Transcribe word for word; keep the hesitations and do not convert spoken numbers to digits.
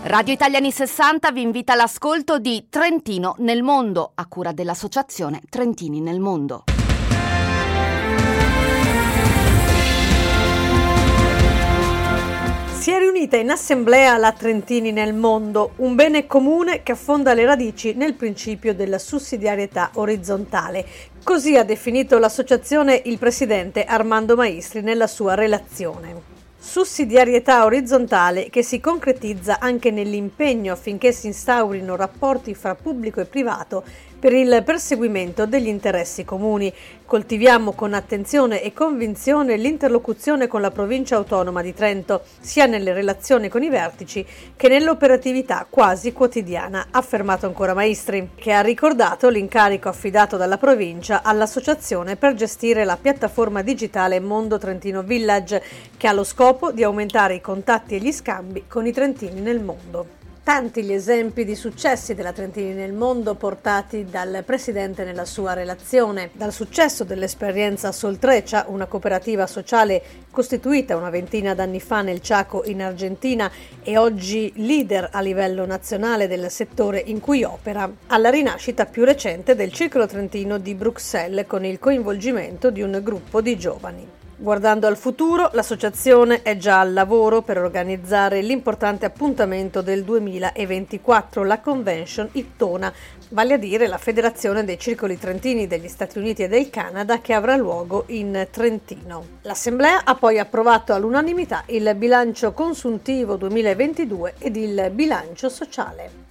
Radio Italia Anni sessanta vi invita all'ascolto di Trentino nel mondo, a cura dell'associazione Trentini nel mondo. Si è riunita in assemblea la Trentini nel mondo, un bene comune che affonda le radici nel principio della sussidiarietà orizzontale. Così ha definito l'associazione il presidente Armando Maistri nella sua relazione. Sussidiarietà orizzontale che si concretizza anche nell'impegno affinché si instaurino rapporti fra pubblico e privato per il perseguimento degli interessi comuni. Coltiviamo con attenzione e convinzione l'interlocuzione con la provincia autonoma di Trento, sia nelle relazioni con i vertici che nell'operatività quasi quotidiana, ha affermato ancora Maistri, che ha ricordato l'incarico affidato dalla provincia all'associazione per gestire la piattaforma digitale Mondo Trentino Village, che ha lo scopo di aumentare i contatti e gli scambi con i trentini nel mondo. Tanti gli esempi di successi della Trentini nel mondo portati dal presidente nella sua relazione, dal successo dell'esperienza Soltrecia, una cooperativa sociale costituita una ventina d'anni fa nel Chaco in Argentina e oggi leader a livello nazionale del settore in cui opera, alla rinascita più recente del Circolo Trentino di Bruxelles con il coinvolgimento di un gruppo di giovani. Guardando al futuro, l'associazione è già al lavoro per organizzare l'importante appuntamento del duemilaventiquattro, la Convention Ittona, vale a dire la Federazione dei Circoli Trentini degli Stati Uniti e del Canada, che avrà luogo in Trentino. L'Assemblea ha poi approvato all'unanimità il bilancio consuntivo duemilaventidue ed il bilancio sociale.